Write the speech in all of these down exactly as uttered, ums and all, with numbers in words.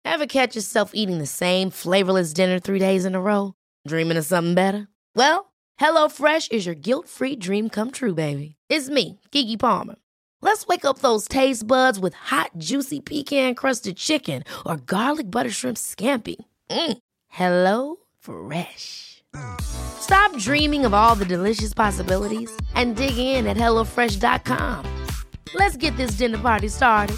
Ever catch yourself eating the same flavorless dinner three days in a row? Dreaming of something better? Well, HelloFresh is your guilt-free dream come true, baby. It's me, Keke Palmer. Let's wake up those taste buds with hot, juicy pecan-crusted chicken or garlic butter shrimp scampi. Mm. Hello Fresh. Stop dreaming of all the delicious possibilities and dig in at hello fresh dot com. Let's get this dinner party started.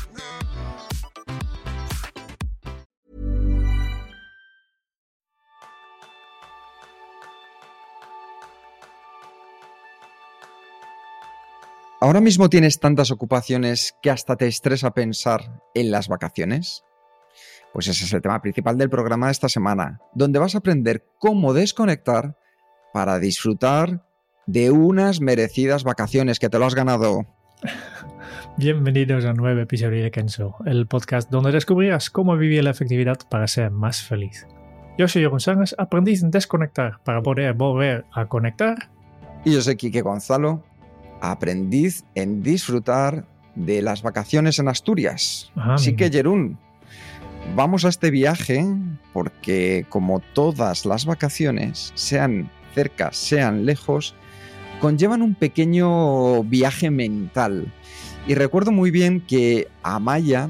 ¿Ahora mismo tienes tantas ocupaciones que hasta te estresa pensar en las vacaciones? Pues ese es el tema principal del programa de esta semana, donde vas a aprender cómo desconectar para disfrutar de unas merecidas vacaciones que te lo has ganado. Bienvenidos a un nuevo episodio de Kenzo, el podcast donde descubrirás cómo vivir la efectividad para ser más feliz. Yo soy Jeroen Sangas, aprendiz en desconectar para poder volver a conectar. Y yo soy Quique Gonzalo, aprendiz en disfrutar de las vacaciones en Asturias. Ah, Así mira. que, Jerún, vamos a este viaje porque, como todas las vacaciones, sean cerca, sean lejos, conllevan un pequeño viaje mental. Y recuerdo muy bien que Amaya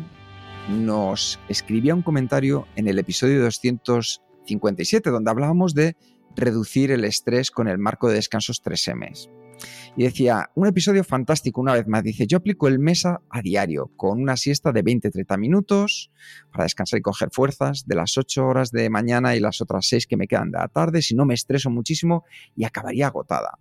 nos escribía un comentario en el episodio doscientos cincuenta y siete, donde hablábamos de reducir el estrés con el marco de descansos tres eme. Y decía, un episodio fantástico una vez más. Dice, yo aplico el Mesa a diario, con una siesta de veinte a treinta minutos para descansar y coger fuerzas de las ocho horas de mañana y las otras seis que me quedan de la tarde, si no me estreso muchísimo y acabaría agotada.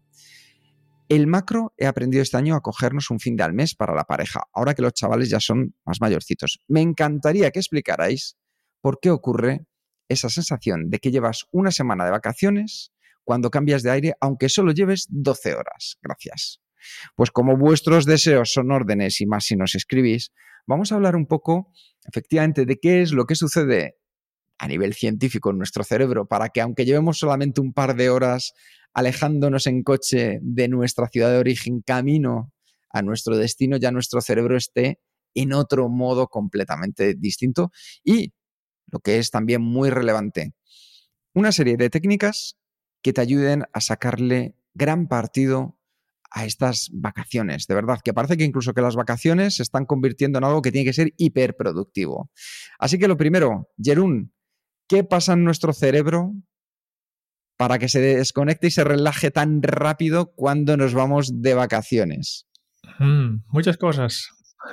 El macro he aprendido este año a cogernos un fin de al mes para la pareja, ahora que los chavales ya son más mayorcitos. Me encantaría que explicarais por qué ocurre esa sensación de que llevas una semana de vacaciones cuando cambias de aire, aunque solo lleves doce horas. Gracias. Pues como vuestros deseos son órdenes y más si nos escribís, vamos a hablar un poco, efectivamente, de qué es lo que sucede a nivel científico en nuestro cerebro para que, aunque llevemos solamente un par de horas alejándonos en coche de nuestra ciudad de origen camino a nuestro destino, ya nuestro cerebro esté en otro modo completamente distinto. Y, lo que es también muy relevante, una serie de técnicas que te ayuden a sacarle gran partido a estas vacaciones. De verdad, que parece que incluso que las vacaciones se están convirtiendo en algo que tiene que ser hiperproductivo. Así que lo primero, Jerún, ¿qué pasa en nuestro cerebro para que se desconecte y se relaje tan rápido cuando nos vamos de vacaciones? Mm, muchas cosas.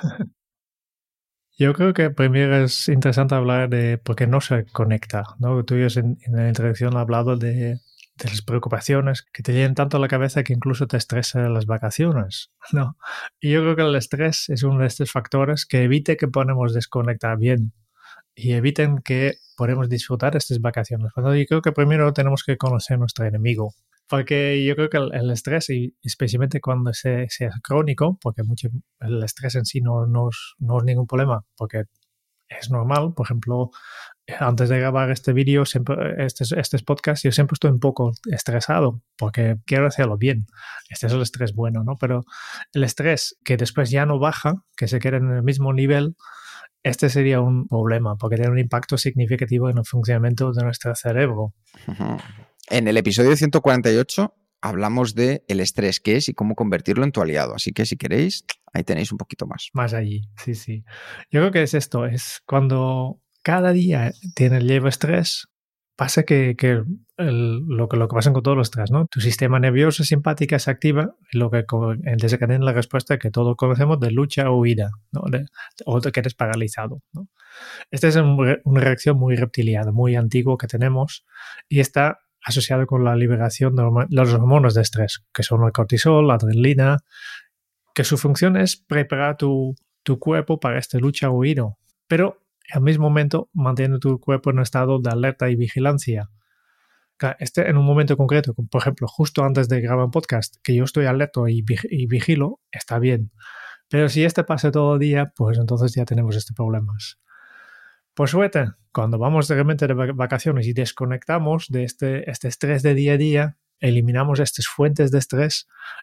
Yo creo que primero es interesante hablar de por qué no se conecta, ¿no? Tú y yo en, en la introducción has hablado de, de las preocupaciones que te llenan tanto a la cabeza que incluso te estresan las vacaciones, ¿no? Y yo creo que el estrés es uno de estos factores que evite que podamos desconectar bien y eviten que podamos disfrutar de estas vacaciones. Pero yo creo que primero tenemos que conocer a nuestro enemigo. Porque yo creo que el, el estrés, y especialmente cuando se, sea crónico, porque mucho, el estrés en sí no, no, es, no es ningún problema, porque es normal. Por ejemplo, antes de grabar este vídeo, siempre, estos, estos podcasts, yo siempre estoy un poco estresado porque quiero hacerlo bien. Este es el estrés bueno, ¿no? Pero el estrés que después ya no baja, que se queda en el mismo nivel, este sería un problema porque tiene un impacto significativo en el funcionamiento de nuestro cerebro. Uh-huh. En el episodio ciento cuarenta y ocho hablamos de el estrés que es y cómo convertirlo en tu aliado. Así que si queréis, ahí tenéis un poquito más. Más allí, sí, sí. Yo creo que es esto, es cuando cada día tienes leve estrés, pasa que, que el, lo, que lo que pasa con todos los estrés, ¿no? Tu sistema nervioso simpático se activa y lo que desencadena la respuesta que todos conocemos de lucha o huida, ¿no? De, o te quedes paralizado, ¿no? Esta es un, una reacción muy reptiliana, muy antigua que tenemos y está asociado con la liberación de los hormonas de estrés, que son el cortisol, la adrenalina, que su función es preparar tu, tu cuerpo para esta lucha o huida, pero al mismo momento mantiene tu cuerpo en un estado de alerta y vigilancia. Este en un momento concreto, como por ejemplo justo antes de grabar un podcast, que yo estoy alerta y, y vigilo, está bien. Pero si este pasa todo el día, pues entonces ya tenemos estos problemas. Por suerte, cuando vamos realmente de vacaciones y desconectamos de este, este estrés de día a día, eliminamos estas fuentes de estrés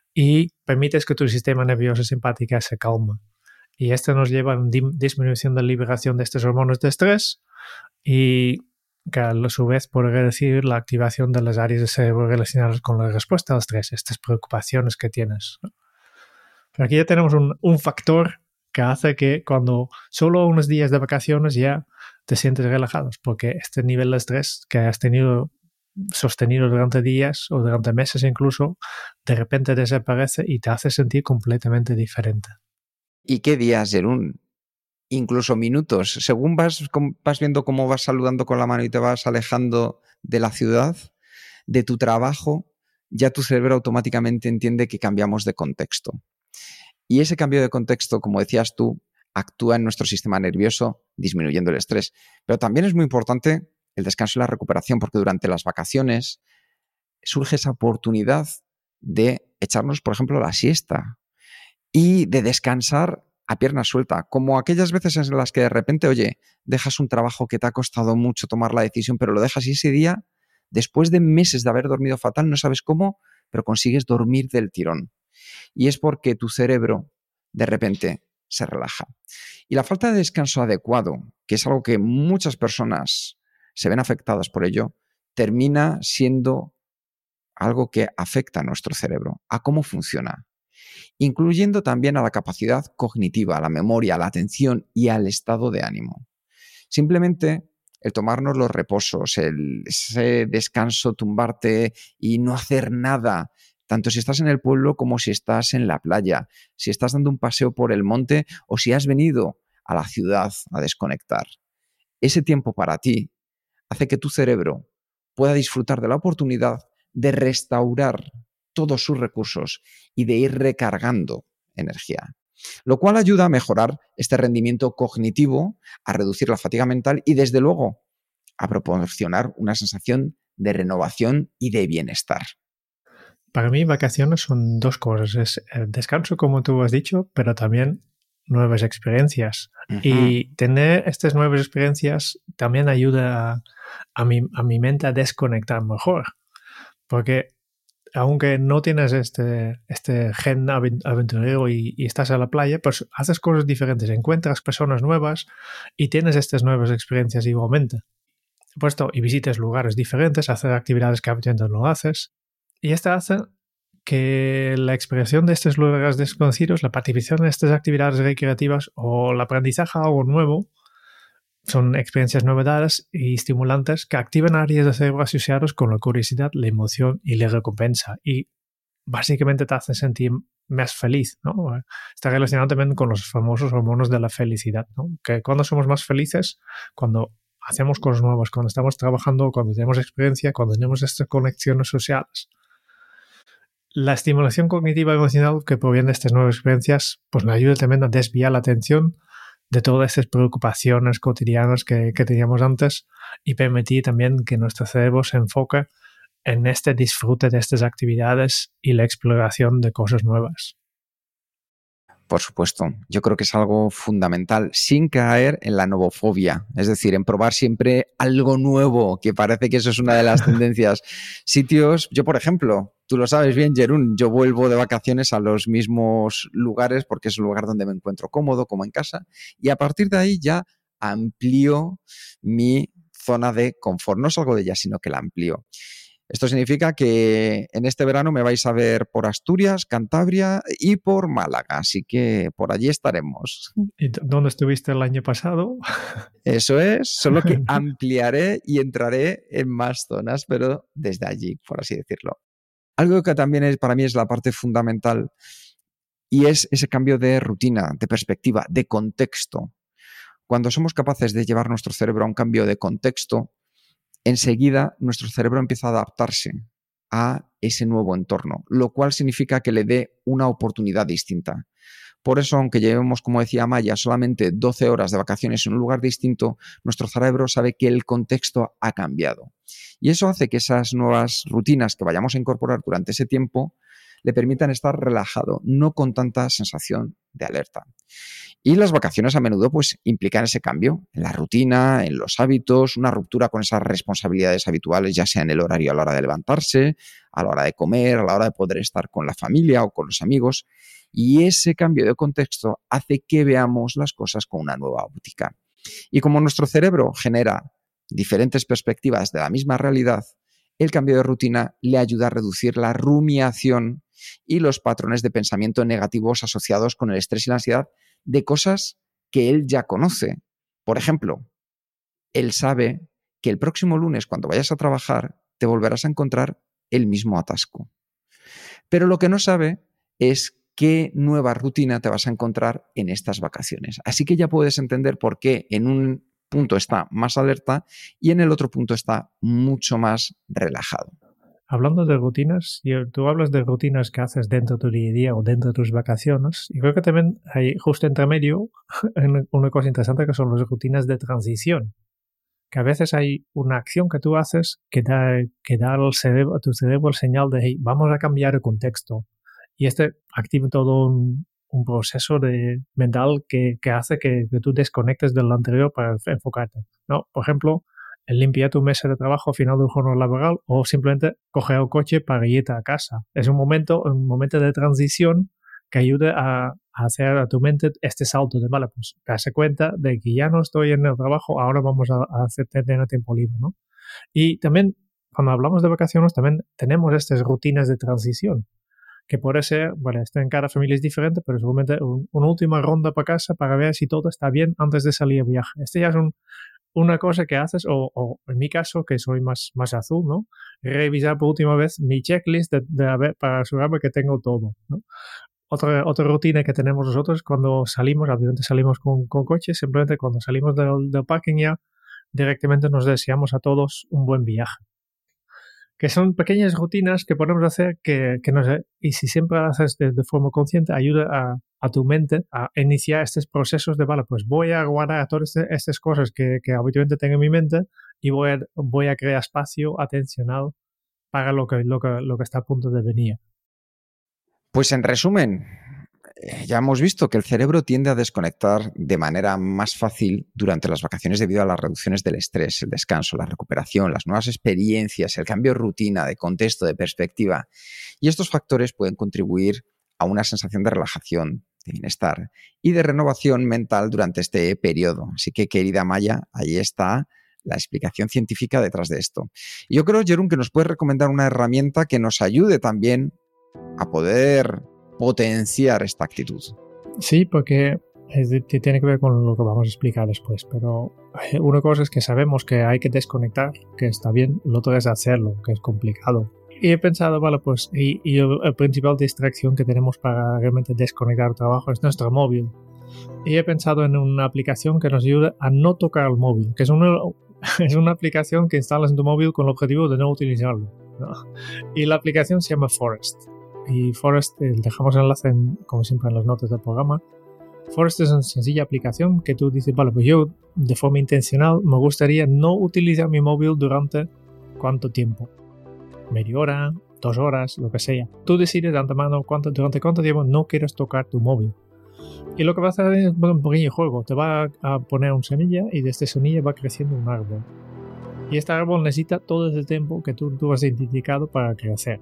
y permites que tu sistema nervioso simpático se calme. Y esto nos lleva a una disminución de la liberación de estos hormonas de estrés y que a su vez podría decir la activación de las áreas de cerebro relacionadas con la respuesta al estrés, estas preocupaciones que tienes. Pero aquí ya tenemos un, un factor que hace que cuando solo unos días de vacaciones ya te sientes relajado, porque este nivel de estrés que has tenido sostenido durante días o durante meses incluso, de repente desaparece y te hace sentir completamente diferente. ¿Y qué días, Jerún? Incluso minutos. Según vas, vas viendo cómo vas saludando con la mano y te vas alejando de la ciudad, de tu trabajo, ya tu cerebro automáticamente entiende que cambiamos de contexto. Y ese cambio de contexto, como decías tú, actúa en nuestro sistema nervioso, disminuyendo el estrés. Pero también es muy importante el descanso y la recuperación, porque durante las vacaciones surge esa oportunidad de echarnos, por ejemplo, la siesta y de descansar a pierna suelta, como aquellas veces en las que de repente, oye, dejas un trabajo que te ha costado mucho tomar la decisión, pero lo dejas y ese día, después de meses de haber dormido fatal, no sabes cómo, pero consigues dormir del tirón. Y es porque tu cerebro de repente se relaja. Y la falta de descanso adecuado, que es algo que muchas personas se ven afectadas por ello, termina siendo algo que afecta a nuestro cerebro, a cómo funciona, incluyendo también a la capacidad cognitiva, a la memoria, a la atención y al estado de ánimo. Simplemente el tomarnos los reposos, el, ese descanso, tumbarte y no hacer nada, tanto si estás en el pueblo como si estás en la playa, si estás dando un paseo por el monte o si has venido a la ciudad a desconectar. Ese tiempo para ti hace que tu cerebro pueda disfrutar de la oportunidad de restaurar todos sus recursos y de ir recargando energía, lo cual ayuda a mejorar este rendimiento cognitivo, a reducir la fatiga mental y, desde luego, a proporcionar una sensación de renovación y de bienestar. Para mí, vacaciones son dos cosas. Es el descanso, como tú has dicho, pero también nuevas experiencias. Uh-huh. Y tener estas nuevas experiencias también ayuda a, a, mi, a mi mente a desconectar mejor. Porque aunque no tienes este, este gen aventurero y, y estás a la playa, pues haces cosas diferentes, encuentras personas nuevas y tienes estas nuevas experiencias igualmente. Puesto, y visitas lugares diferentes, haces actividades que habitualmente no haces. Y esto hace que la expresión de estos lugares desconocidos, la participación en estas actividades recreativas o el aprendizaje a algo nuevo son experiencias novedades y estimulantes que activan áreas de cerebro asociados con la curiosidad, la emoción y la recompensa. Y básicamente te hacen sentir más feliz, ¿no? Está relacionado también con los famosos hormonas de la felicidad, ¿no? Que cuando somos más felices, cuando hacemos cosas nuevas, cuando estamos trabajando, cuando tenemos experiencia, cuando tenemos estas conexiones sociales. La estimulación cognitiva y emocional que proviene de estas nuevas experiencias pues nos ayuda también a desviar la atención de todas estas preocupaciones cotidianas que, que teníamos antes y permitir también que nuestro cerebro se enfoque en este disfrute de estas actividades y la exploración de cosas nuevas. Por supuesto, yo creo que es algo fundamental, sin caer en la novofobia, es decir, en probar siempre algo nuevo, que parece que eso es una de las tendencias. Sitios, yo por ejemplo, tú lo sabes bien, Jerún, yo vuelvo de vacaciones a los mismos lugares porque es un lugar donde me encuentro cómodo, como en casa, y a partir de ahí ya amplío mi zona de confort, no salgo de ella, sino que la amplío. Esto significa que en este verano me vais a ver por Asturias, Cantabria y por Málaga, así que por allí estaremos. ¿Y dónde estuviste el año pasado? Eso es, solo que ampliaré y entraré en más zonas, pero desde allí, por así decirlo. Algo que también es, para mí es la parte fundamental y es ese cambio de rutina, de perspectiva, de contexto. Cuando somos capaces de llevar nuestro cerebro a un cambio de contexto, enseguida nuestro cerebro empieza a adaptarse a ese nuevo entorno, lo cual significa que le dé una oportunidad distinta. Por eso, aunque llevemos, como decía Maya, solamente doce horas de vacaciones en un lugar distinto, nuestro cerebro sabe que el contexto ha cambiado. Y eso hace que esas nuevas rutinas que vayamos a incorporar durante ese tiempo le permitan estar relajado, no con tanta sensación de alerta. Y las vacaciones a menudo pues, implican ese cambio en la rutina, en los hábitos, una ruptura con esas responsabilidades habituales, ya sea en el horario a la hora de levantarse, a la hora de comer, a la hora de poder estar con la familia o con los amigos. Y ese cambio de contexto hace que veamos las cosas con una nueva óptica. Y como nuestro cerebro genera diferentes perspectivas de la misma realidad, el cambio de rutina le ayuda a reducir la rumiación y los patrones de pensamiento negativos asociados con el estrés y la ansiedad de cosas que él ya conoce. Por ejemplo, él sabe que el próximo lunes, cuando vayas a trabajar, te volverás a encontrar el mismo atasco. Pero lo que no sabe es qué nueva rutina te vas a encontrar en estas vacaciones. Así que ya puedes entender por qué en un punto está más alerta y en el otro punto está mucho más relajado. Hablando de rutinas, tú hablas de rutinas que haces dentro de tu día a día o dentro de tus vacaciones, y creo que también hay justo entre medio una cosa interesante que son las rutinas de transición. Que a veces hay una acción que tú haces que da, que da al cerebro, a tu cerebro el señal de hey, vamos a cambiar el contexto. Y este activa todo un, un proceso de, mental que, que hace que, que tú desconectes del anterior para enfocarte, ¿no? Por ejemplo, el limpiar tu mesa de trabajo al final de un jornal laboral o simplemente coger el coche para irte a casa. Es un momento, un momento de transición que ayude a, a hacer a tu mente este salto de, vale, pues darse cuenta de que ya no estoy en el trabajo, ahora vamos a, a hacer tener tiempo libre, ¿no? Y también, cuando hablamos de vacaciones, también tenemos estas rutinas de transición, que puede ser, bueno, esto en cada familia es diferente, pero seguramente un, una última ronda para casa para ver si todo está bien antes de salir de viaje. Este ya es un, una cosa que haces, o, o en mi caso, que soy más, más azul, ¿no? Revisar por última vez mi checklist de, de, de, para asegurarme que tengo todo, ¿no? Otra, otra rutina que tenemos nosotros cuando salimos, obviamente salimos con, con coche, simplemente cuando salimos del, del parking ya directamente nos deseamos a todos un buen viaje. Que son pequeñas rutinas que podemos hacer que, que no sé, y si siempre haces de, de forma consciente, ayuda a, a tu mente a iniciar estos procesos de, vale, pues voy a guardar todas este, estas cosas que, que habitualmente tengo en mi mente y voy a, voy a crear espacio atencional para lo que, lo, que, lo que está a punto de venir. Pues en resumen, ya hemos visto que el cerebro tiende a desconectar de manera más fácil durante las vacaciones debido a las reducciones del estrés, el descanso, la recuperación, las nuevas experiencias, el cambio de rutina, de contexto, de perspectiva. Y estos factores pueden contribuir a una sensación de relajación, de bienestar y de renovación mental durante este periodo. Así que, querida Maya, ahí está la explicación científica detrás de esto. Y yo creo, Jeroen, que nos puedes recomendar una herramienta que nos ayude también a poder potenciar esta actitud. Sí, porque es de, tiene que ver con lo que vamos a explicar después, pero una cosa es que sabemos que hay que desconectar, que está bien, lo otro es hacerlo, que es complicado. Y he pensado, vale, pues, y, y la principal distracción que tenemos para realmente desconectar el trabajo es nuestro móvil. Y he pensado en una aplicación que nos ayude a no tocar el móvil, que es una, es una aplicación que instalas en tu móvil con el objetivo de no utilizarlo, ¿no? Y la aplicación se llama Forest. Y Forest, eh, dejamos el enlace, en, como siempre, en las notas del programa. Forest es una sencilla aplicación que tú dices, vale, pues yo de forma intencional me gustaría no utilizar mi móvil durante ¿cuánto tiempo? Media hora, dos horas, lo que sea. Tú decides de antemano cuánto, durante cuánto tiempo no quieres tocar tu móvil. Y lo que va a hacer es un pequeño juego. Te va a poner una semilla y de esta semilla va creciendo un árbol. Y este árbol necesita todo ese tiempo que tú, tú has identificado para crecer.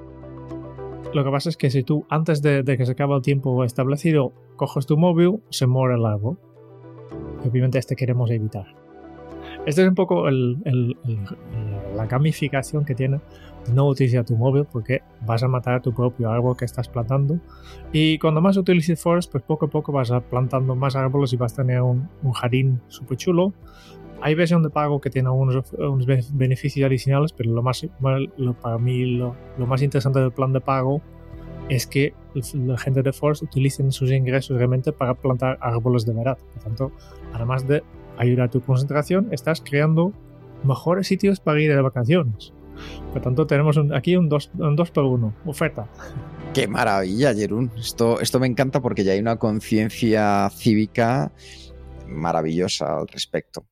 Lo que pasa es que si tú, antes de, de que se acabe el tiempo establecido, coges tu móvil, se muere el árbol. Y obviamente este queremos evitar. Este es un poco el, el, el, la gamificación que tiene no utilizar tu móvil, porque vas a matar tu propio árbol que estás plantando. Y cuando más utilices Forest, pues poco a poco vas a plantando más árboles y vas a tener un, un jardín súper chulo. Hay versión de pago que tiene unos, unos beneficios adicionales, pero lo más, lo, para mí lo, lo más interesante del plan de pago es que la gente de Forest utilicen sus ingresos realmente para plantar árboles de verdad. Por tanto, además de ayudar a tu concentración, estás creando mejores sitios para ir de vacaciones. Por tanto, tenemos un, aquí un dos por uno, oferta. ¡Qué maravilla, Jeroen! Esto, esto me encanta porque ya hay una conciencia cívica maravillosa al respecto.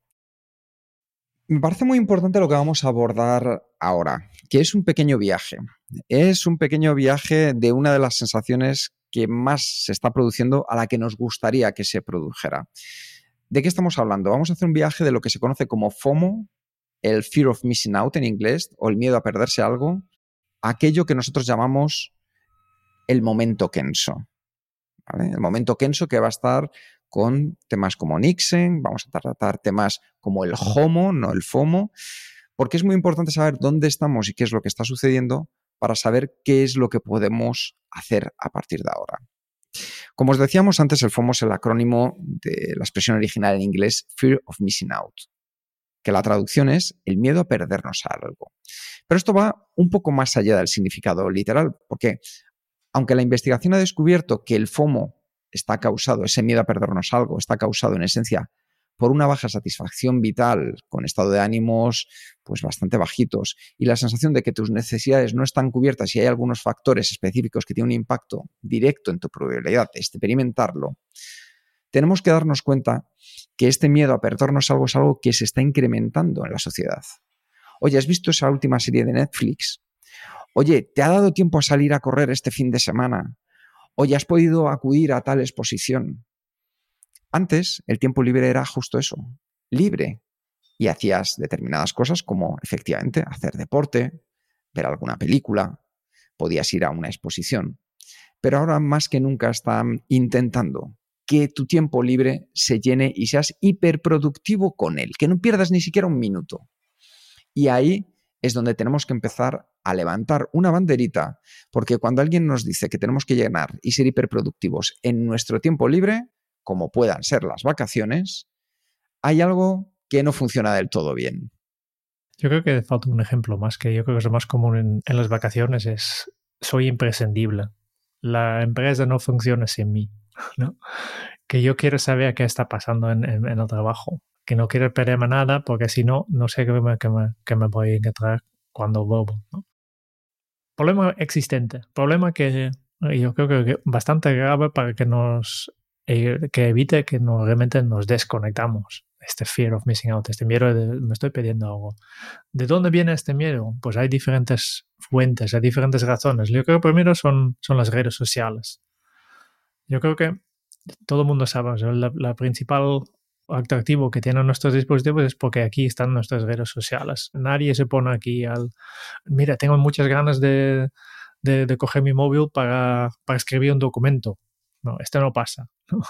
Me parece muy importante lo que vamos a abordar ahora, que es un pequeño viaje. Es un pequeño viaje de una de las sensaciones que más se está produciendo a la que nos gustaría que se produjera. ¿De qué estamos hablando? Vamos a hacer un viaje de lo que se conoce como FOMO, el Fear of Missing Out en inglés, o el miedo a perderse algo, aquello que nosotros llamamos el momento Kenso. ¿vale? El momento Kenso, que va a estar con temas como Nixon, vamos a tratar temas como el HOMO, no el FOMO, porque es muy importante saber dónde estamos y qué es lo que está sucediendo para saber qué es lo que podemos hacer a partir de ahora. Como os decíamos antes, el FOMO es el acrónimo de la expresión original en inglés Fear of Missing Out, que la traducción es el miedo a perdernos a algo. Pero esto va un poco más allá del significado literal, porque aunque la investigación ha descubierto que el FOMO está causado, ese miedo a perdernos algo, está causado en esencia por una baja satisfacción vital, con estado de ánimos pues bastante bajitos y la sensación de que tus necesidades no están cubiertas y hay algunos factores específicos que tienen un impacto directo en tu probabilidad de experimentarlo, tenemos que darnos cuenta que este miedo a perdernos algo es algo que se está incrementando en la sociedad. Oye, ¿has visto esa última serie de Netflix? Oye, ¿te ha dado tiempo a salir a correr este fin de semana? Oye, ¿has podido acudir a tal exposición? Antes, el tiempo libre era justo eso, libre. Y hacías determinadas cosas como, efectivamente, hacer deporte, ver alguna película, podías ir a una exposición. Pero ahora más que nunca están intentando que tu tiempo libre se llene y seas hiperproductivo con él, que no pierdas ni siquiera un minuto. Y ahí es donde tenemos que empezar a levantar una banderita, porque cuando alguien nos dice que tenemos que llenar y ser hiperproductivos en nuestro tiempo libre, como puedan ser las vacaciones, hay algo que no funciona del todo bien. Yo creo que falta un ejemplo más, que yo creo que es lo más común en, en las vacaciones, es soy imprescindible. La empresa no funciona sin mí, ¿no? Que yo quiero saber qué está pasando en, en, en el trabajo, que no quiero perderme nada, porque si no, no sé qué me, qué me, qué me voy a encontrar cuando vuelvo, ¿no? Problema existente, problema que yo creo que bastante grave para que nos que evite que nos, realmente nos desconectamos. Este fear of missing out, este miedo de me estoy perdiendo algo. ¿De dónde viene este miedo? Pues hay diferentes fuentes, hay diferentes razones. Yo creo que primero son, son las redes sociales. Yo creo que todo el mundo sabe, la, la principal atractivo que tienen nuestros dispositivos es porque aquí están nuestras redes sociales. Nadie se pone aquí al... Mira, tengo muchas ganas de, de, de coger mi móvil para, para escribir un documento. No, esto no pasa.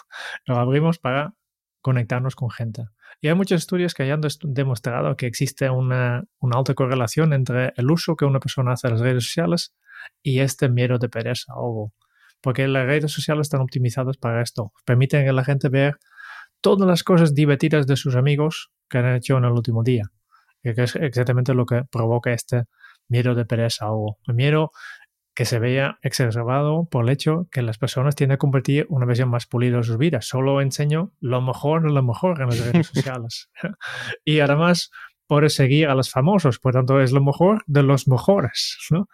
Lo abrimos para conectarnos con gente. Y hay muchos estudios que hayan demostrado que existe una, una alta correlación entre el uso que una persona hace de las redes sociales y este miedo de perderse algo. Porque las redes sociales están optimizadas para esto. Permiten a la gente ver todas las cosas divertidas de sus amigos que han hecho en el último día. Que es exactamente lo que provoca este miedo de perderse algo. El miedo que se vea exacerbado por el hecho que las personas tienden a compartir una versión más pulida de sus vidas. Solo enseño lo mejor de lo mejor en las redes sociales. Y además, por seguir a los famosos, por tanto, es lo mejor de los mejores, ¿no?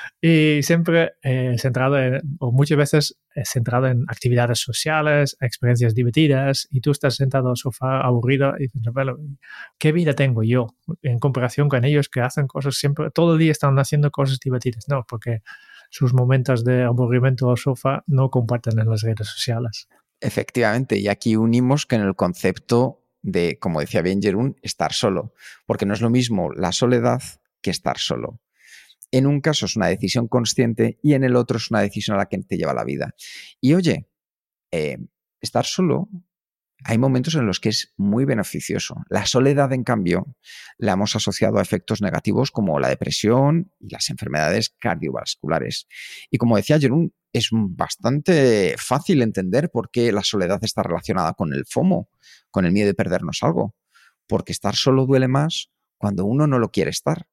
Y siempre eh, centrado en, o muchas veces eh, centrado en actividades sociales, experiencias divertidas, y tú estás sentado en el sofá aburrido y dices, bueno, ¿qué vida tengo yo en comparación con ellos que hacen cosas siempre, todo el día están haciendo cosas divertidas? No, porque sus momentos de aburrimiento al sofá no comparten en las redes sociales. Efectivamente, y aquí unimos que en el concepto de, como decía bien Jeroen, estar solo, porque no es lo mismo la soledad que estar solo. En un caso es una decisión consciente y en el otro es una decisión a la que te lleva la vida. Y oye, eh, estar solo, hay momentos en los que es muy beneficioso. La soledad, en cambio, la hemos asociado a efectos negativos como la depresión y las enfermedades cardiovasculares. Y como decía Jeroen, es bastante fácil entender por qué la soledad está relacionada con el FOMO, con el miedo de perdernos algo. Porque estar solo duele más cuando uno no lo quiere estar.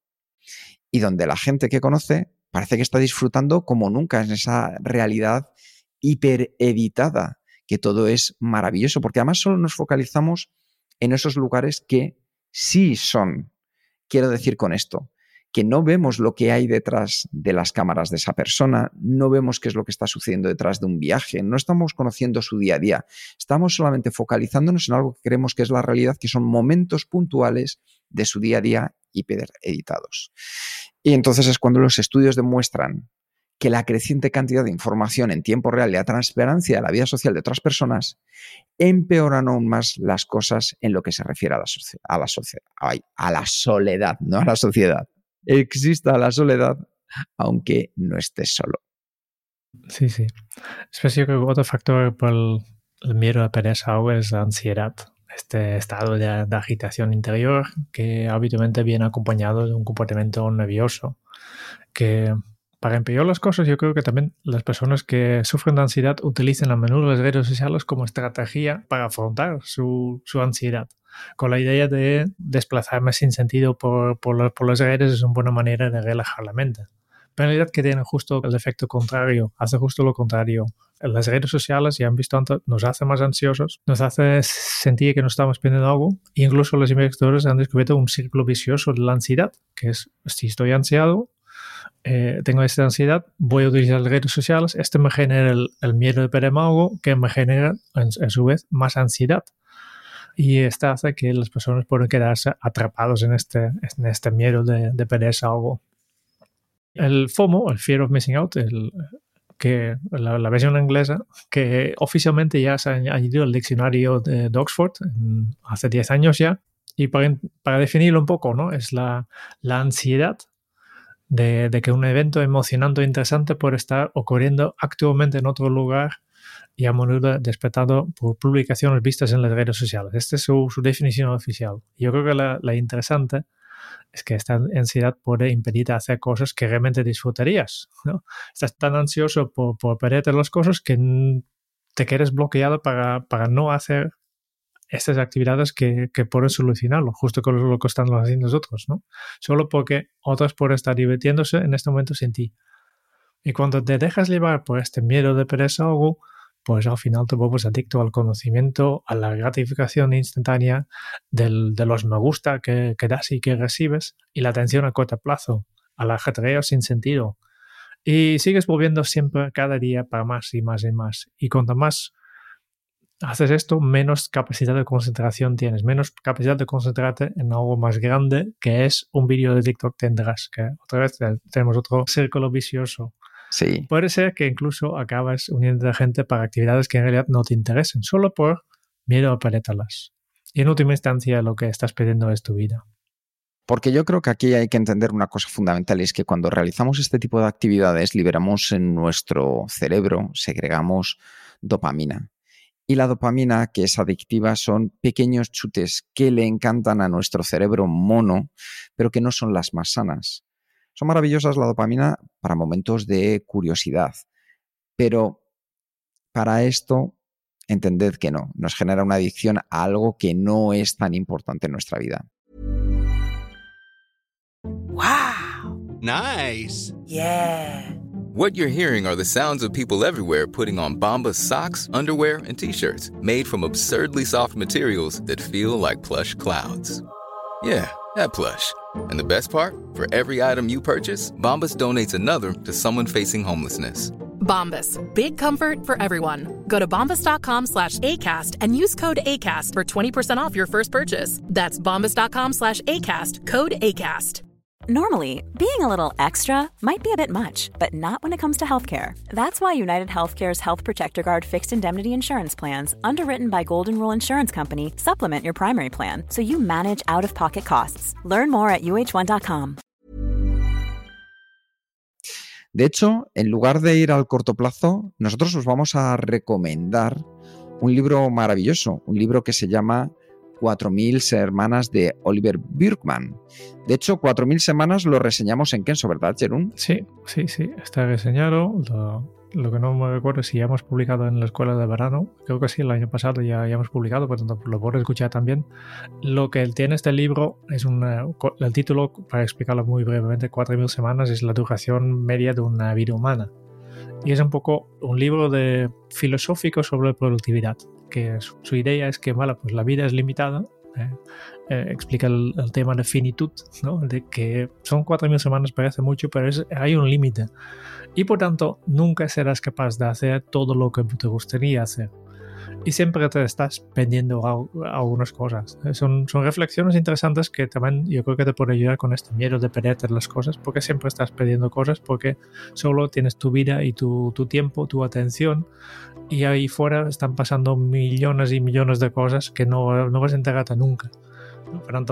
Y donde la gente que conoce parece que está disfrutando como nunca en esa realidad hipereditada, que todo es maravilloso, porque además solo nos focalizamos en esos lugares que sí son. Quiero decir con esto, que no vemos lo que hay detrás de las cámaras de esa persona, no vemos qué es lo que está sucediendo detrás de un viaje, no estamos conociendo su día a día, estamos solamente focalizándonos en algo que creemos que es la realidad, que son momentos puntuales de su día a día hipereditados. Y entonces es cuando los estudios demuestran que la creciente cantidad de información en tiempo real y la transparencia de la vida social de otras personas empeoran aún más las cosas en lo que se refiere a la, socie- a la, socie- ay, a la soledad, no a la sociedad. Exista la soledad, aunque no estés solo. Sí, sí. Después yo creo que otro factor por el, el miedo a perder algo es la ansiedad. Este estado de, de agitación interior que habitualmente viene acompañado de un comportamiento nervioso. Que para empeorar las cosas, yo creo que también las personas que sufren de ansiedad utilizan a menudo las redes sociales como estrategia para afrontar su, su ansiedad. Con la idea de desplazarme sin sentido por, por, la, por las redes es una buena manera de relajar la mente. Pero en realidad que tienen justo el efecto contrario, hace justo lo contrario. Las redes sociales, ya han visto antes, nos hace más ansiosos, nos hace sentir que no estamos perdiendo algo, e incluso los investigadores han descubierto un círculo vicioso de la ansiedad, que es, si estoy ansiado, eh, tengo esta ansiedad, voy a utilizar las redes sociales, esto me genera el, el miedo de perder algo, que me genera, en, a su vez, más ansiedad. Y esto hace que las personas puedan quedarse atrapados en este, en este miedo de, de perderse algo. El FOMO, el Fear of Missing Out, el, que la, la versión inglesa, que oficialmente ya se ha añadido al diccionario de, de Oxford en, hace diez años ya, y para, para definirlo un poco, ¿no? Es la, la ansiedad de, de que un evento emocionante o interesante puede estar ocurriendo actualmente en otro lugar y a menudo despertado por publicaciones vistas en las redes sociales. Esta es su, su definición oficial. Yo creo que la, la interesante es que esta ansiedad puede impedirte hacer cosas que realmente disfrutarías, ¿no? Estás tan ansioso por, por perderte las cosas que te quedes bloqueado para, para no hacer estas actividades que, que pueden solucionarlo, justo con lo que están haciendo nosotros, ¿no? Solo porque otros pueden estar divirtiéndose en este momento sin ti. Y cuando te dejas llevar por este miedo de perderse algo, pues al final te vuelves adicto al conocimiento, a la gratificación instantánea del, de los me gusta que, que das y que recibes, y la atención a corto plazo, al ajetreo sin sentido. Y sigues volviendo siempre, cada día, para más y más y más. Y cuanto más haces esto, menos capacidad de concentración tienes, menos capacidad de concentrarte en algo más grande, que es un vídeo de TikTok tendrás, que otra vez tenemos otro círculo vicioso. Sí. Puede ser que incluso acabas uniendo a gente para actividades que en realidad no te interesen, solo por miedo a perderlas. Y en última instancia lo que estás perdiendo es tu vida. Porque yo creo que aquí hay que entender una cosa fundamental, y es que cuando realizamos este tipo de actividades liberamos en nuestro cerebro, segregamos dopamina. Y la dopamina, que es adictiva, son pequeños chutes que le encantan a nuestro cerebro mono, pero que no son las más sanas. Son maravillosas la dopamina para momentos de curiosidad, pero para esto, entended que no, nos genera una adicción a algo que no es tan importante en nuestra vida. Wow! Nice! Yeah! What you're hearing are the sounds of people everywhere putting on Bombas socks, underwear, and T-shirts made from absurdly soft materials that feel like plush clouds. Yeah, that plush. And the best part? For every item you purchase, Bombas donates another to someone facing homelessness. Bombas. Big comfort for everyone. Go to bombas.com slash ACAST and use code ACAST for twenty percent off your first purchase. That's bombas.com slash ACAST. Code ACAST. Normally, being a little extra might be a bit much, but not when it comes to healthcare. That's why United Healthcare's Health Protector Guard fixed indemnity insurance plans, underwritten by Golden Rule Insurance Company, supplement your primary plan so you manage out-of-pocket costs. Learn more at U H one dot com. De hecho, en lugar de ir al corto plazo, nosotros os vamos a recomendar un libro maravilloso, un libro que se llama cuatro mil semanas de Oliver Burkeman. De hecho, cuatro mil semanas lo reseñamos en Kenso, ¿verdad, Jerún? Sí, sí, sí, está reseñado. Lo, lo que no me recuerdo es si ya hemos publicado en la escuela de verano. Creo que sí, el año pasado ya, ya hemos publicado, por tanto lo puedo escuchar también. Lo que tiene este libro es una, el título, para explicarlo muy brevemente, cuatro mil semanas es la duración media de una vida humana. Y es un poco un libro de filosófico sobre productividad, que su, su idea es que, vale, pues la vida es limitada. Eh, eh, explica el, el tema de finitud, ¿no? De que son cuatro mil semanas, parece mucho, pero es, hay un límite. Y por tanto, nunca serás capaz de hacer todo lo que te gustaría hacer. Y siempre te estás perdiendo a, a algunas cosas. Son, son reflexiones interesantes que también yo creo que te pueden ayudar con este miedo de perderte las cosas, porque siempre estás perdiendo cosas, porque solo tienes tu vida y tu, tu tiempo, tu atención, y ahí fuera están pasando millones y millones de cosas que no, no vas a enterarte nunca. Por tanto,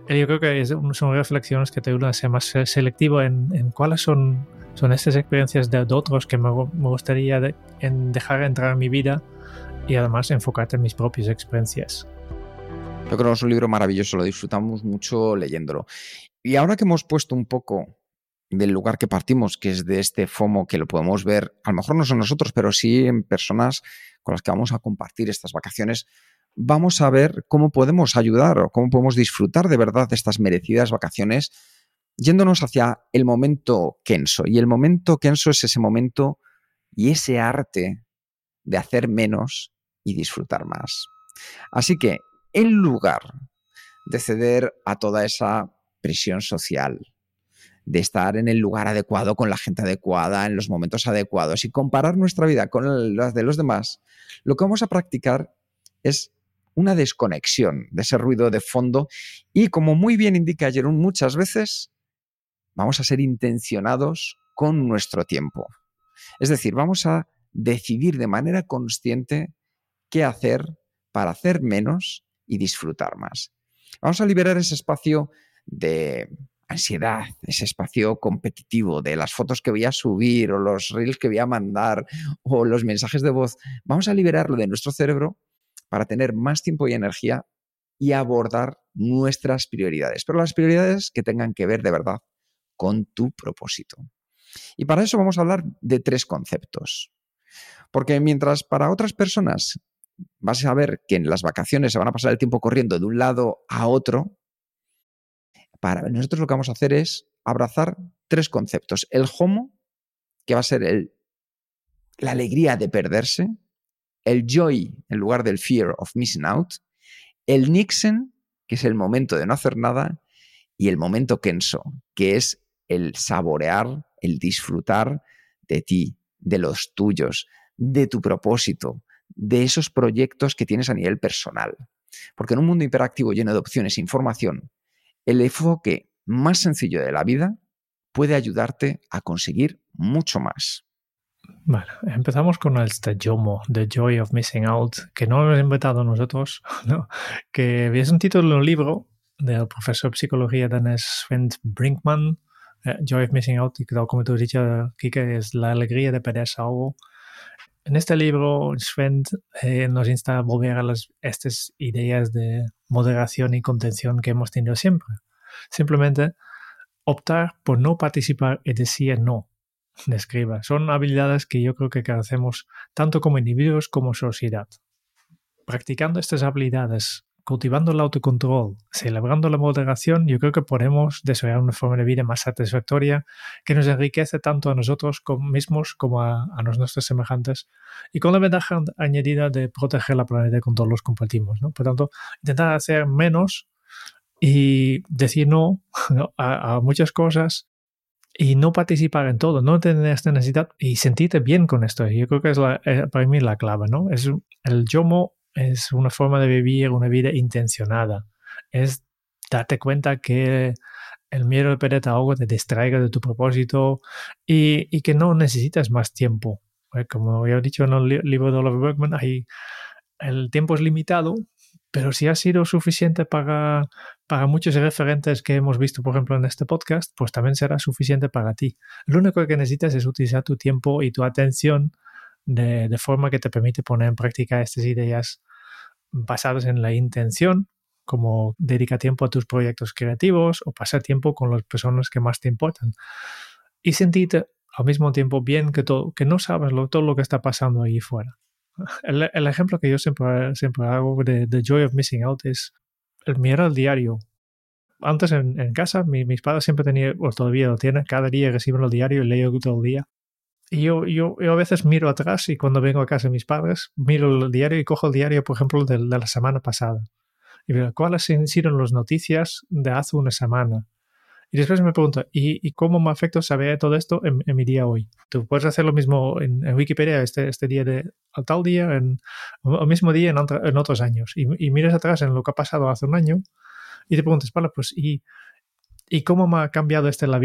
Yo creo que son reflexiones que te ayudan a ser más selectivo en, en cuáles son, son estas experiencias de, de otros que me, me gustaría de, en dejar entrar en mi vida y además enfocarte en mis propias experiencias. Yo creo que es un libro maravilloso, lo disfrutamos mucho leyéndolo. Y ahora que hemos puesto un poco del lugar que partimos, que es de este FOMO, que lo podemos ver, a lo mejor no son nosotros, pero sí en personas con las que vamos a compartir estas vacaciones, vamos a ver cómo podemos ayudar o cómo podemos disfrutar de verdad de estas merecidas vacaciones yéndonos hacia el momento Kenso. Y el momento Kenso es ese momento y ese arte de hacer menos y disfrutar más. Así que, en lugar de ceder a toda esa presión social, de estar en el lugar adecuado, con la gente adecuada, en los momentos adecuados y comparar nuestra vida con las de los demás, lo que vamos a practicar es una desconexión de ese ruido de fondo y, como muy bien indica Jerón, muchas veces vamos a ser intencionados con nuestro tiempo. Es decir, vamos a decidir de manera consciente qué hacer para hacer menos y disfrutar más. Vamos a liberar ese espacio de ansiedad, ese espacio competitivo de las fotos que voy a subir o los reels que voy a mandar o los mensajes de voz. Vamos a liberarlo de nuestro cerebro para tener más tiempo y energía y abordar nuestras prioridades, pero las prioridades que tengan que ver de verdad con tu propósito. Y para eso vamos a hablar de tres conceptos. Porque mientras para otras personas vas a ver que en las vacaciones se van a pasar el tiempo corriendo de un lado a otro, para nosotros lo que vamos a hacer es abrazar tres conceptos. El FOMO, que va a ser el, la alegría de perderse, el joy en lugar del fear of missing out, el Niksen, que es el momento de no hacer nada, y el momento Kenso, que es el saborear, el disfrutar de ti, de los tuyos, de tu propósito, de esos proyectos que tienes a nivel personal. Porque en un mundo hiperactivo lleno de opciones e información, el enfoque más sencillo de la vida puede ayudarte a conseguir mucho más. Vale, empezamos con este JOMO, The Joy of Missing Out, que no lo hemos inventado nosotros, ¿no? Que es un título de un libro del profesor de psicología danés Sven Brinkmann, eh, Joy of Missing Out, y como tú has dicho, Kike, es la alegría de perderse algo. En este libro, Sven eh, nos insta a volver a las, estas ideas de moderación y contención que hemos tenido siempre. Simplemente optar por no participar y decir no. Describa. Son habilidades que yo creo que carecemos tanto como individuos como sociedad. Practicando estas habilidades, cultivando el autocontrol, celebrando la moderación, yo creo que podemos desarrollar una forma de vida más satisfactoria que nos enriquece tanto a nosotros mismos como a, a nuestros semejantes y con la ventaja añadida de proteger la planeta con todos los compartimos, ¿no? Por tanto, intentar hacer menos y decir no, ¿no? A, a muchas cosas y no participar en todo, no tener esta necesidad y sentirte bien con esto. Yo creo que es la, para mí la clave, ¿no? Es el JOMO es una forma de vivir una vida intencionada. Es darte cuenta que el miedo de perderte algo te distraiga de tu propósito y, y que no necesitas más tiempo. Como ya he dicho en el li- libro de Oliver Berkman, hay, el tiempo es limitado, pero si ha sido suficiente para, para muchos referentes que hemos visto, por ejemplo, en este podcast, pues también será suficiente para ti. Lo único que necesitas es utilizar tu tiempo y tu atención de, de forma que te permite poner en práctica estas ideas basadas en la intención, como dedicar tiempo a tus proyectos creativos o pasar tiempo con las personas que más te importan. Y sentirte al mismo tiempo bien que, todo, que no sabes lo, todo lo que está pasando ahí fuera. El, el ejemplo que yo siempre, siempre hago de The Joy of Missing Out es el mirar al diario. Antes en, en casa, mi, mis padres siempre tenían, o todavía lo tienen, cada día reciben el diario y leo todo el día. Y yo, yo, yo a veces miro atrás y cuando vengo a casa de mis padres, miro el diario y cojo el diario, por ejemplo, de, de la semana pasada. Y veo cuáles han sido las noticias de hace una semana. Y después me pregunto, ¿y, y cómo me afecta saber todo esto en, en mi día hoy? Tú puedes hacer lo mismo en, en Wikipedia, este, este día de tal día, en, el mismo día en, otra, en otros años. Y, y miras atrás en lo que ha pasado hace un año y te preguntas, vale, pues, ¿y, ¿y cómo me ha cambiado esto en la vida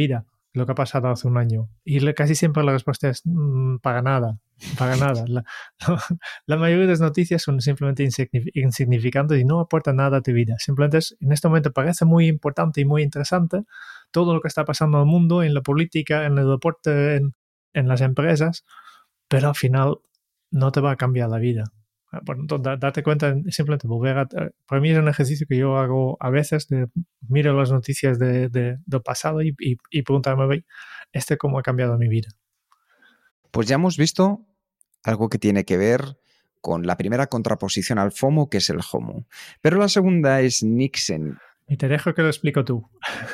lo que ha pasado hace un año. Y le, casi siempre la respuesta es mmm, para nada, para nada. La, la, la mayoría de las noticias son simplemente insignificantes y no aportan nada a tu vida. Simplemente es, en este momento parece muy importante y muy interesante todo lo que está pasando en el mundo, en la política, en el deporte, en, en las empresas, pero al final no te va a cambiar la vida. Por lo tanto, date cuenta, simplemente volver a... Para mí es un ejercicio que yo hago a veces, de miro las noticias de, de, del pasado y, y, y preguntarme, ¿este cómo ha cambiado mi vida? Pues ya hemos visto algo que tiene que ver con la primera contraposición al FOMO, que es el HOMO. Pero la segunda es Niksen. Y te dejo que lo explico tú.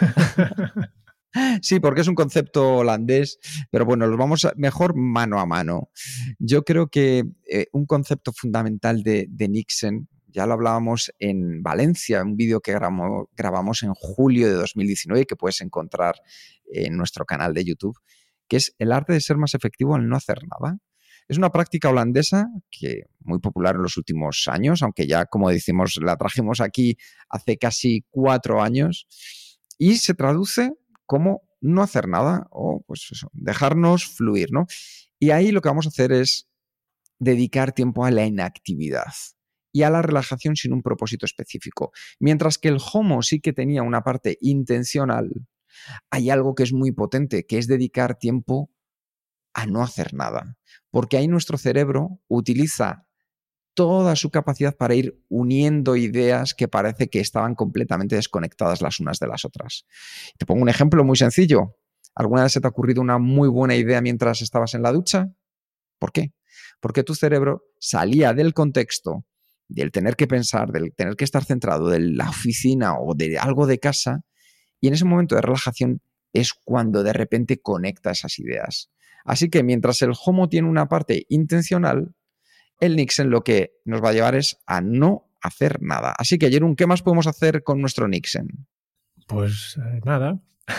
Sí, porque es un concepto holandés, pero bueno, los vamos a, mejor mano a mano. Yo creo que eh, un concepto fundamental de, de Niksen, ya lo hablábamos en Valencia, un vídeo que grabamos, grabamos en julio de dos mil diecinueve, que puedes encontrar en nuestro canal de YouTube, que es el arte de ser más efectivo al no hacer nada. Es una práctica holandesa que muy popular en los últimos años, aunque ya, como decimos, la trajimos aquí hace casi cuatro años, y se traduce como no hacer nada o pues eso, dejarnos fluir, ¿no? Y ahí lo que vamos a hacer es dedicar tiempo a la inactividad y a la relajación sin un propósito específico. Mientras que el HOMO sí que tenía una parte intencional, hay algo que es muy potente, que es dedicar tiempo a no hacer nada. Porque ahí nuestro cerebro utiliza toda su capacidad para ir uniendo ideas que parece que estaban completamente desconectadas las unas de las otras. Te pongo un ejemplo muy sencillo. ¿Alguna vez se te ha ocurrido una muy buena idea mientras estabas en la ducha? ¿Por qué? Porque tu cerebro salía del contexto del tener que pensar, del tener que estar centrado, de la oficina o de algo de casa, y en ese momento de relajación es cuando de repente conecta esas ideas. Así que mientras el HOMO tiene una parte intencional, el Niksen lo que nos va a llevar es a no hacer nada. Así que, Jeroen, ¿qué más podemos hacer con nuestro Niksen? Pues eh, nada.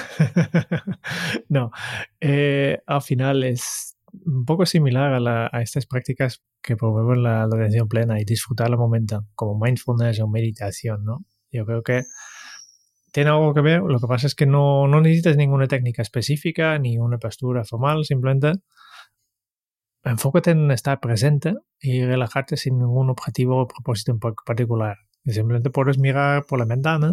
no, eh, al final es un poco similar a, la, a estas prácticas que promueven la, la atención plena y disfrutar el momento, como mindfulness o meditación, ¿no? Yo creo que tiene algo que ver, lo que pasa es que no, no necesitas ninguna técnica específica ni una postura formal, simplemente enfócate en estar presente y relajarte sin ningún objetivo o propósito en particular. Y simplemente puedes mirar por la ventana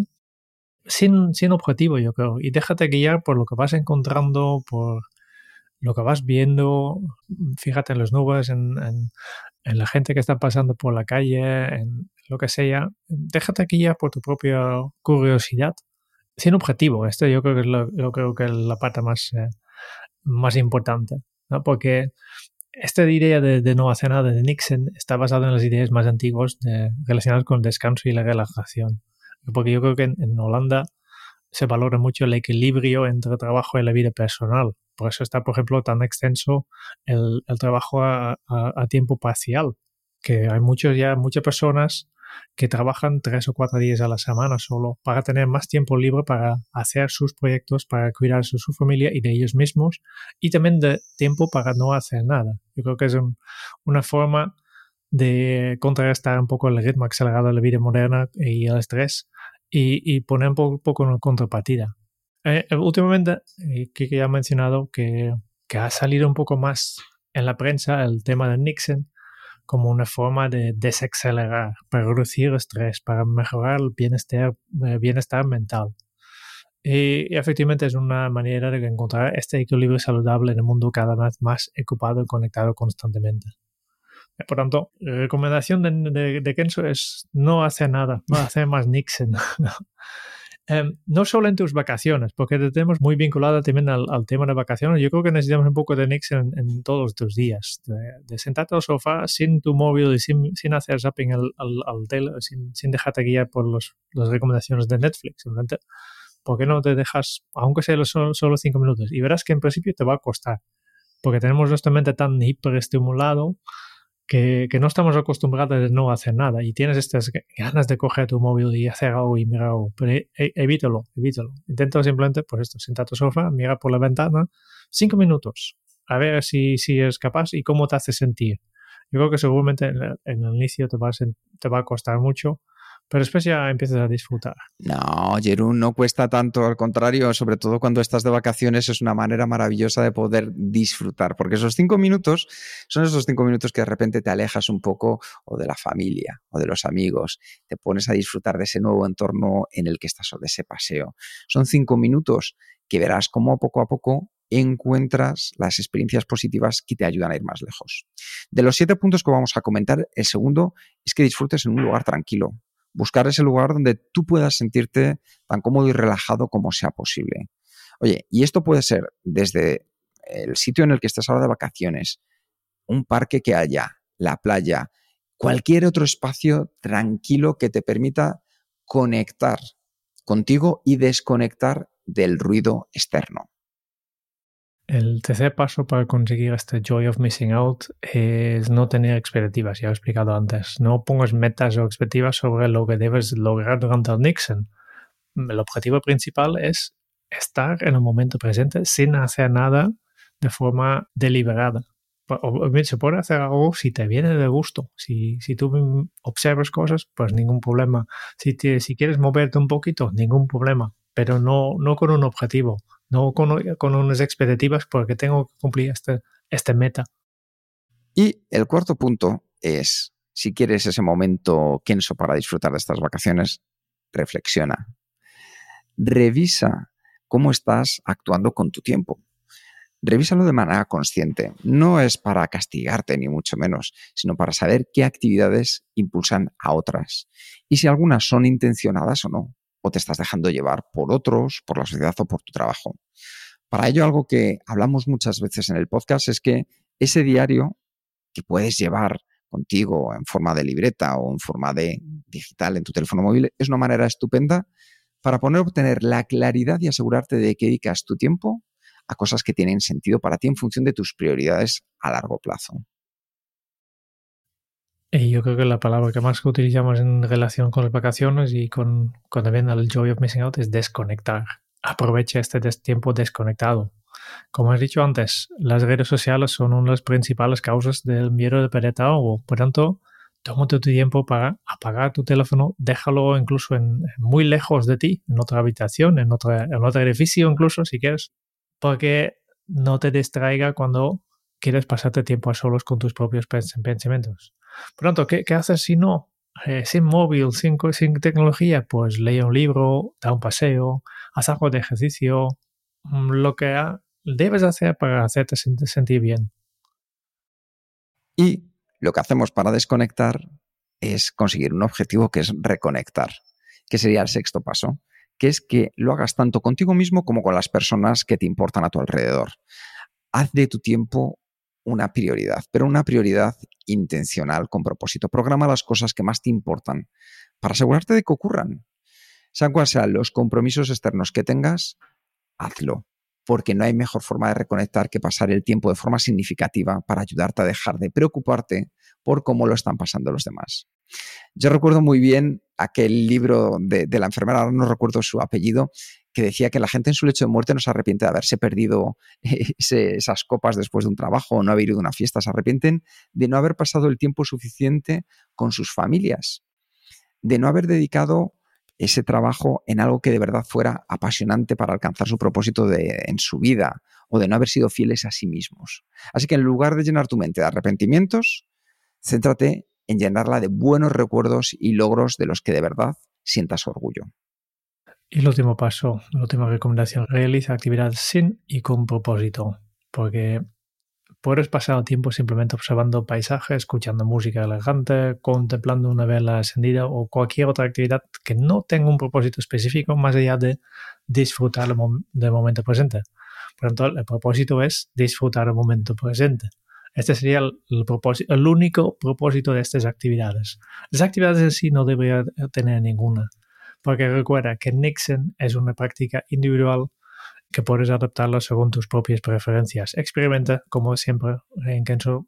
sin, sin objetivo, yo creo, y déjate guiar por lo que vas encontrando, por lo que vas viendo. Fíjate en las nubes, en, en, en la gente que está pasando por la calle, en lo que sea. Déjate guiar por tu propia curiosidad, sin objetivo. Esto yo creo que es, lo, yo creo que es la parte más, eh, más importante, ¿no? Porque esta idea de, de no hacer nada de Niksen está basada en las ideas más antiguas de, relacionadas con el descanso y la relajación. Porque yo creo que en, en Holanda se valora mucho el equilibrio entre el trabajo y la vida personal. Por eso está, por ejemplo, tan extenso el, el trabajo a, a, a tiempo parcial, que hay muchos ya muchas personas que trabajan tres o cuatro días a la semana solo para tener más tiempo libre para hacer sus proyectos, para cuidar de su familia y de ellos mismos, y también de tiempo para no hacer nada. Yo creo que es un, una forma de contrarrestar un poco el ritmo acelerado de la vida moderna y el estrés y, y poner un poco, poco en contrapartida. Eh, últimamente, eh, Kike ya ha mencionado que, que ha salido un poco más en la prensa el tema de Niksen como una forma de desacelerar, para reducir estrés, para mejorar el bienestar, eh, bienestar mental. Y, y efectivamente es una manera de encontrar este equilibrio saludable en el mundo cada vez más ocupado y conectado constantemente. Por tanto, la recomendación de, de, de Kenzo es no hacer nada, no hacer más Niksen. ¿no? Um, no solo en tus vacaciones, porque te tenemos muy vinculado también al, al tema de vacaciones. Yo creo que necesitamos un poco de Niksen en, en todos tus días, de, de sentarte al sofá sin tu móvil y sin, sin hacer zapping al, al, al tele, sin, sin dejarte guiar por los, las recomendaciones de Netflix. Simplemente, ¿por qué no te dejas, aunque sea solo, solo cinco minutos? Y verás que en principio te va a costar, porque tenemos nuestra mente tan hiperestimulado Que, que no estamos acostumbrados a no hacer nada y tienes estas ganas de coger tu móvil y hacer algo y mirar algo, pero e, evítalo, evítalo. Intenta simplemente, pues esto, sienta tu sofá, mira por la ventana, cinco minutos, a ver si, si eres capaz y cómo te hace sentir. Yo creo que seguramente en el, en el inicio te va, a, te va a costar mucho, pero después ya empiezas a disfrutar. No, Jerún, no cuesta tanto, al contrario, sobre todo cuando estás de vacaciones es una manera maravillosa de poder disfrutar, porque esos cinco minutos son esos cinco minutos que de repente te alejas un poco o de la familia o de los amigos, te pones a disfrutar de ese nuevo entorno en el que estás o de ese paseo. Son cinco minutos que verás cómo poco a poco encuentras las experiencias positivas que te ayudan a ir más lejos. De los siete puntos que vamos a comentar, el segundo es que disfrutes en un lugar tranquilo. Buscar ese lugar donde tú puedas sentirte tan cómodo y relajado como sea posible. Oye, y esto puede ser desde el sitio en el que estés ahora de vacaciones, un parque que haya, la playa, cualquier otro espacio tranquilo que te permita conectar contigo y desconectar del ruido externo. El tercer paso para conseguir este joy of missing out es no tener expectativas, ya he explicado antes. No pongas metas o expectativas sobre lo que debes lograr durante el Nixon. El objetivo principal es estar en el momento presente sin hacer nada de forma deliberada. Se puede hacer algo si te viene de gusto. Si, si tú observas cosas, pues ningún problema. Si, te, si quieres moverte un poquito, ningún problema. Pero no, no con un objetivo. No con, con unas expectativas porque tengo que cumplir este, este meta. Y el cuarto punto es, si quieres ese momento kenso para disfrutar de estas vacaciones, reflexiona. Revisa cómo estás actuando con tu tiempo. Revísalo de manera consciente. No es para castigarte ni mucho menos, sino para saber qué actividades impulsan a otras y si algunas son intencionadas o no, o te estás dejando llevar por otros, por la sociedad o por tu trabajo. Para ello, algo que hablamos muchas veces en el podcast es que ese diario que puedes llevar contigo en forma de libreta o en forma de digital en tu teléfono móvil es una manera estupenda para poder obtener la claridad y asegurarte de que dedicas tu tiempo a cosas que tienen sentido para ti en función de tus prioridades a largo plazo. Y yo creo que la palabra que más utilizamos en relación con las vacaciones y con cuando viene el joy of missing out es desconectar. Aprovecha este des- tiempo desconectado. Como he dicho antes, las redes sociales son una de las principales causas del miedo de perder algo. Por tanto, tómate tu tiempo para apagar tu teléfono, déjalo incluso en, muy lejos de ti, en otra habitación, en, otra, en otro edificio incluso, si quieres, porque no te distraiga cuando quieres pasarte tiempo a solos con tus propios pensamientos. Por tanto, ¿qué, qué haces si no? Eh, sin móvil, sin, sin tecnología, pues lee un libro, da un paseo, haz algo de ejercicio, lo que debes hacer para hacerte sentir bien. Y lo que hacemos para desconectar es conseguir un objetivo que es reconectar, que sería el sexto paso, que es que lo hagas tanto contigo mismo como con las personas que te importan a tu alrededor. Haz de tu tiempo una prioridad, pero una prioridad intencional, con propósito. Programa las cosas que más te importan para asegurarte de que ocurran. Sean cuales sean los compromisos externos que tengas, hazlo, porque no hay mejor forma de reconectar que pasar el tiempo de forma significativa para ayudarte a dejar de preocuparte por cómo lo están pasando los demás. Yo recuerdo muy bien aquel libro de, de la enfermera, ahora no recuerdo su apellido, que decía que la gente en su lecho de muerte no se arrepiente de haberse perdido ese, esas copas después de un trabajo o no haber ido a una fiesta, se arrepienten de no haber pasado el tiempo suficiente con sus familias, de no haber dedicado ese trabajo en algo que de verdad fuera apasionante para alcanzar su propósito de, en su vida, o de no haber sido fieles a sí mismos. Así que en lugar de llenar tu mente de arrepentimientos, céntrate en llenarla de buenos recuerdos y logros de los que de verdad sientas orgullo. Y el último paso, la última recomendación, realiza actividades sin y con propósito, porque puedes pasar el tiempo simplemente observando paisajes, escuchando música elegante, contemplando una vela encendida o cualquier otra actividad que no tenga un propósito específico más allá de disfrutar del mom- del momento presente. Por lo tanto, el propósito es disfrutar el momento presente. Este sería el, el, propósito, el único propósito de estas actividades. Las actividades en sí no deberían tener ninguna, porque recuerda que Nixon es una práctica individual que puedes adaptarla según tus propias preferencias. Experimenta, como siempre en Kenso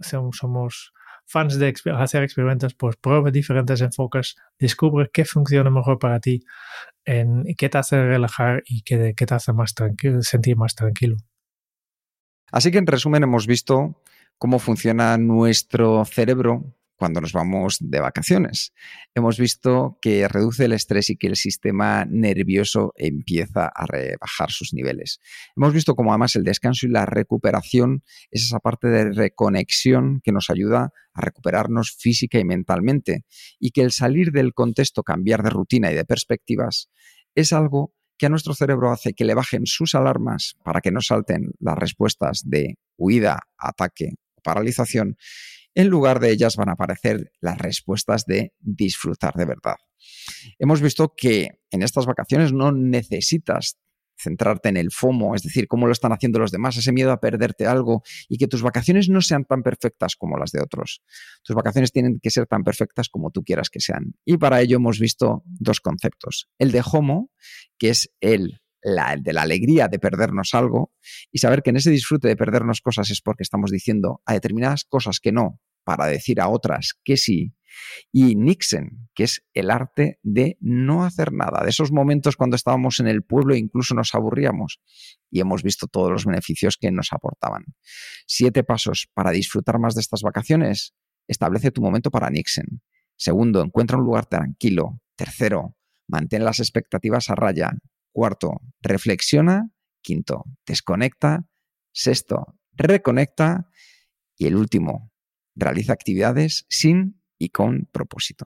somos fans de hacer experimentos, pues prueba diferentes enfoques, descubre qué funciona mejor para ti, en qué te hace relajar y qué, qué te hace más tranquilo, sentir más tranquilo. Así que en resumen hemos visto cómo funciona nuestro cerebro cuando nos vamos de vacaciones. Hemos visto que reduce el estrés y que el sistema nervioso empieza a rebajar sus niveles. Hemos visto cómo además el descanso y la recuperación es esa parte de reconexión que nos ayuda a recuperarnos física y mentalmente, y que el salir del contexto, cambiar de rutina y de perspectivas es algo que a nuestro cerebro hace que le bajen sus alarmas para que no salten las respuestas de huida, ataque o paralización. En lugar de ellas van a aparecer las respuestas de disfrutar de verdad. Hemos visto que en estas vacaciones no necesitas centrarte en el FOMO, es decir, cómo lo están haciendo los demás, ese miedo a perderte algo, y que tus vacaciones no sean tan perfectas como las de otros. Tus vacaciones tienen que ser tan perfectas como tú quieras que sean. Y para ello hemos visto dos conceptos. El de HOMO, que es el, la, el de la alegría de perdernos algo, y saber que en ese disfrute de perdernos cosas es porque estamos diciendo a determinadas cosas que no, para decir a otras que sí. Y Niksen, que es el arte de no hacer nada, de esos momentos cuando estábamos en el pueblo e incluso nos aburríamos, y hemos visto todos los beneficios que nos aportaban. Siete pasos para disfrutar más de estas vacaciones. Establece tu momento para Niksen. Segundo, encuentra un lugar tranquilo. Tercero, mantén las expectativas a raya. Cuarto, reflexiona. Quinto, desconecta. Sexto, reconecta. Y el último, realiza actividades sin y con propósito.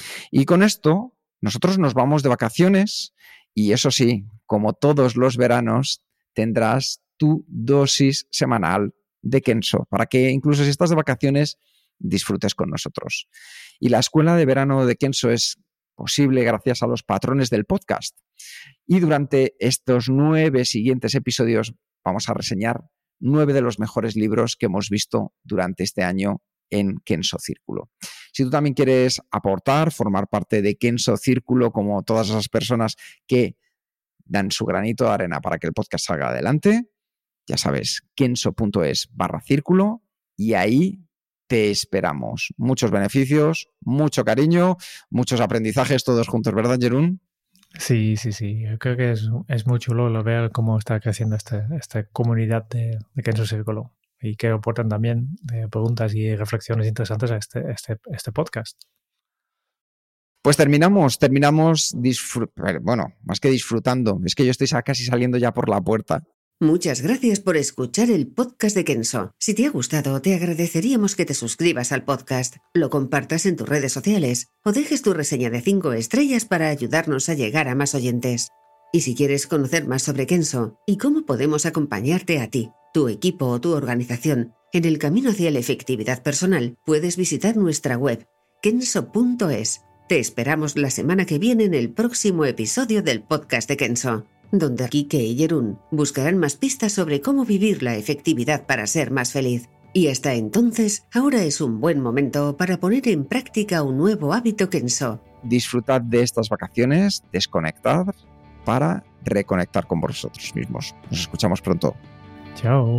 Y con esto, nosotros nos vamos de vacaciones y eso sí, como todos los veranos, tendrás tu dosis semanal de Kenso para que incluso si estás de vacaciones disfrutes con nosotros. Y la escuela de verano de Kenso es posible gracias a los patrones del podcast. Y durante estos nueve siguientes episodios vamos a reseñar nueve de los mejores libros que hemos visto durante este año en Kenso Círculo. Si tú también quieres aportar, formar parte de Kenso Círculo, como todas esas personas que dan su granito de arena para que el podcast salga adelante, ya sabes, kenso.es barra círculo, y ahí te esperamos. Muchos beneficios, mucho cariño, muchos aprendizajes todos juntos, ¿verdad, Jeroen? Sí, sí, sí. Yo creo que es, es muy chulo lo ver cómo está creciendo este, esta comunidad de, de Kenso Círculo, y que aportan también eh, preguntas y reflexiones interesantes a este, este, este podcast. Pues terminamos, terminamos, disfr- bueno, más que disfrutando, es que yo estoy casi saliendo ya por la puerta. Muchas gracias por escuchar el podcast de Kenso. Si te ha gustado, te agradeceríamos que te suscribas al podcast, lo compartas en tus redes sociales o dejes tu reseña de cinco estrellas para ayudarnos a llegar a más oyentes. Y si quieres conocer más sobre Kenso y cómo podemos acompañarte a ti, tu equipo o tu organización en el camino hacia la efectividad personal, puedes visitar nuestra web kenso punto es. Te esperamos la semana que viene en el próximo episodio del podcast de Kenso, donde Kike y Jeroen buscarán más pistas sobre cómo vivir la efectividad para ser más feliz. Y hasta entonces, ahora es un buen momento para poner en práctica un nuevo hábito Kenso. Disfrutad de estas vacaciones, desconectad para reconectar con vosotros mismos. Nos escuchamos pronto. Chao.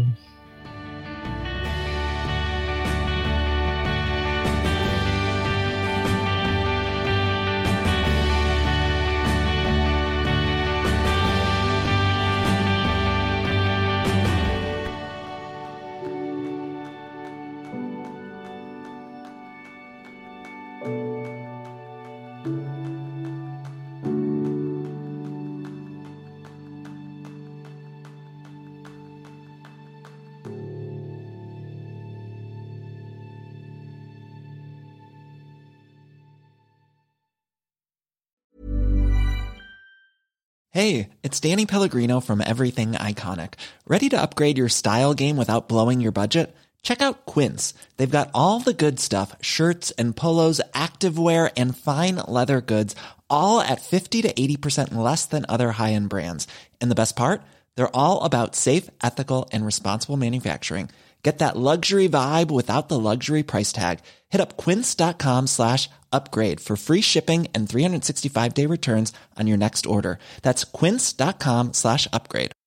Hey, it's Danny Pellegrino from Everything Iconic. Ready to upgrade your style game without blowing your budget? Check out Quince. They've got all the good stuff, shirts and polos, activewear, and fine leather goods, all at fifty to eighty percent less than other high-end brands. And the best part? They're all about safe, ethical, and responsible manufacturing. Get that luxury vibe without the luxury price tag. Hit up quince.com slash upgrade for free shipping and three sixty-five day returns on your next order. That's quince.com slash upgrade.